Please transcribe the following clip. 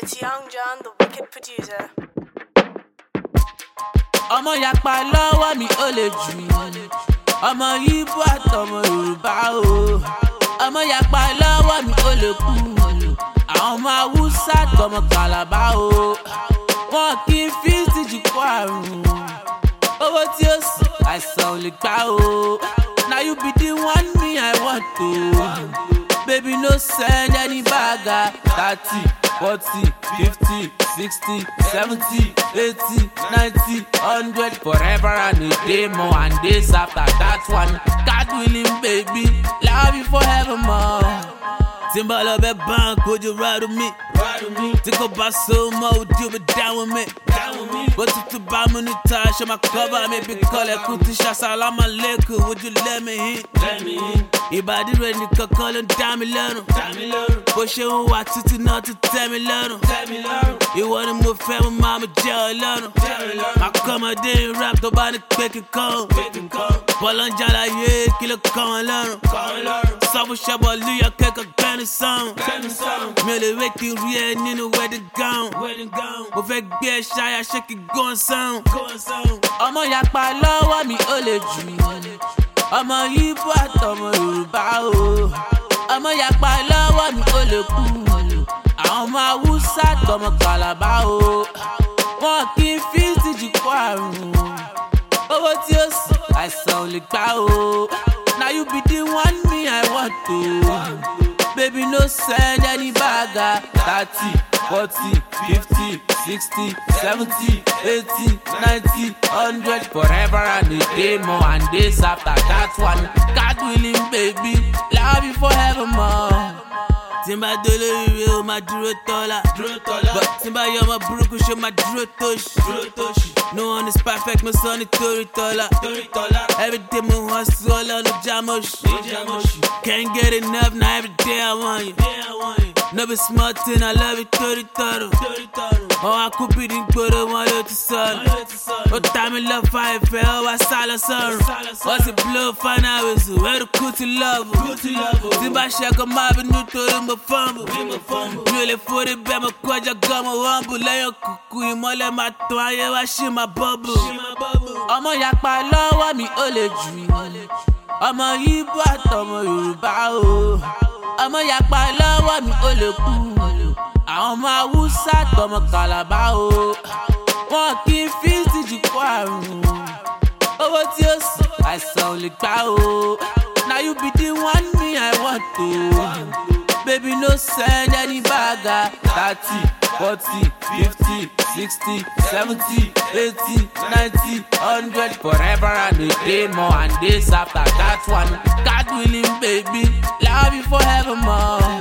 It's Young John, the wicked producer. Ọmọ yapa lọ́wọ́ mi ó lè jù. Ọmọ Yíbò àtọmọ Yorùbá o. Ọmọ yapa lọ́wọ́ mi ó lè kú. Àwọn ọmọ Haúsá àtọmọ Kàlàbá o. Wọn kì í fi ìtìjú kó àrùn. Owó tí ó sì àìsàn ò lè gbà o. Now you be the one me I want to. Baby no send any bagger. 30, 40, 50, 60, 70, 80, 90, 100. Forever and a day more and days after that one. God willing baby, love you forevermore. Timber love a bank, would you ride with me? Think about so much, you be down with me. But if you buy money, touch my cover, maybe call it Kutisha Salam Aleikum. Would you let me hit? Ibadi ready to call and damn me learn. Push you what to not to tell me learn. You want to move family, mama, jail learn. I come a day and rap the body quick and come. Bolanja ye, kill a come learn. Sabu Shabaluya, kick a gun song. Merely waking real, you know where to go. Mo fẹ́ gbé ṣáyà ṣé kí gán sound. Ọmọ yapa lọ́wọ́ mi ó lè jù. Ọmọ Yíbò àtọmọ Yorùbá o. Ọmọ yapa lọ́wọ́ mi ó lè kú. Àwọn ọmọ Haúsá àtọmọ Kàlàbá o. Wọn kì í fi ìtìjú kó àrùn. Owó tí ó sì àìsàn ò lè gbà o. Now you be the one me I want to. Baby no send any bagger. 30, 40, 50, 60, 70, 80, 90, 100. Forever and a day more and days after that one. God willing baby, love you forevermore. Timba dole rire o ma dúró tọ́lá. But timba yọ ọmọ burúkú ṣe ma dúró tóṣì. No one is perfect, my son is torí tọ́lá. Every day mo hustle ọlọ́run jámọ́ṣì. Can't get enough, now every day I want you. No be small thing, I love you torí tọ́rọ̀. Ọwọ́ akúbi ní gbòòrò wọn ló ti sọ̀rọ̀. Ó ta mi lọ fa ìfẹ́, ó wá sálọ sọ̀rọ̀. Wọ́n sì blow final whistle, ẹ̀rù kú ti lọ́ọ̀bù. Tí bá ṣẹ́kọ̀ máa bínú torí mo fọ́nbù. Mi ò lè forí bẹ́ẹ̀ mo kọjá gan mo wọ́nbù. Lẹ́yìn kùkù ìmọ́lẹ̀ máa tán ayé wá ṣì máa bọ́bù. Ọmọ yapa lọ́wọ́ mi ó lè jù. Ọmọ Yíbò àtọmọ Yorùbá o. Ọmọ yapa lọ́wọ́ mi ó lè kú. Àwọn ọmọ Haúsá àtọmọ Kàlàbá o. Wọn kì í fi ìtìjú kó àrùn. Owó tí ó sì àìsàn ò lè gbà o. Now you be the one me I want to. Baby no send any bagger. 30, 40, 50, 60, 70, 80, 90, 100. Forever and a day more and days after that one. God willing baby, love you forevermore.